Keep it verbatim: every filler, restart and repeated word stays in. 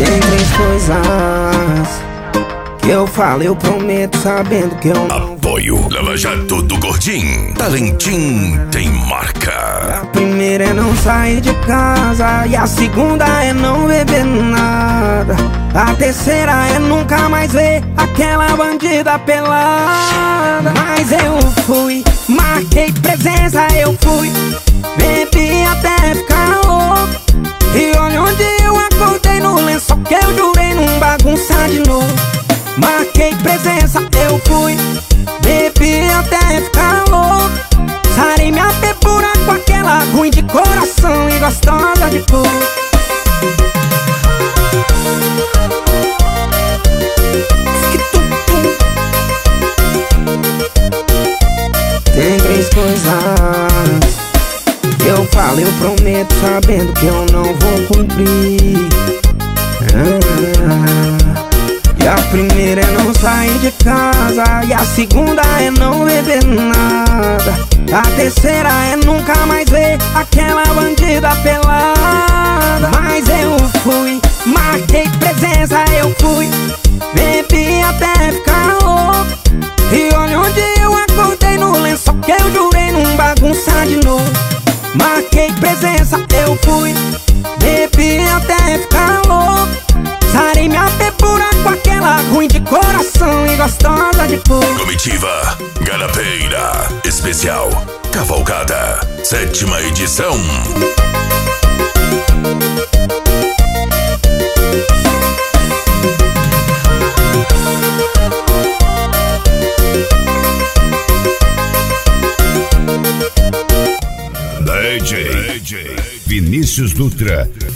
Tem três coisas que eu falo, eu prometo, sabendo que eu não. Apoio Lava Jato do Gordinho. Talentim tem marca. A primeira é não sair de casa, e a segunda é não beber nada. A terceira é nunca mais ver aquela bandida pelada. Mas eu fui, marquei presença, eu fui, bebi até ficar louco. E olha onde eu acordei, no lençol que eu jurei não bagunçar de novo. Marquei presença, eu fui, bebi até ficar louco. Sarei minha bebura com aquela ruim de coração e gostosa de cor. Tem três coisas que eu falo, eu prometo, sabendo que eu não vou cumprir. ah. E a primeira é não sair de casa, e a segunda é não beber nada. A terceira é nunca mais ver aquela bandida pelada. Mas eu fui, marquei presença, eu fui, bebi até ficar louco. E olha onde eu acordei, no lençol que eu jurei não bagunçar de novo. Marquei presença, eu fui, bebi até ficar louco. Sarei minha bebura com aquela ruim de coração e gostosa de cor. Comitiva Garapeira Especial Cavalcada, sétima edição. D J Vinícius Dutra.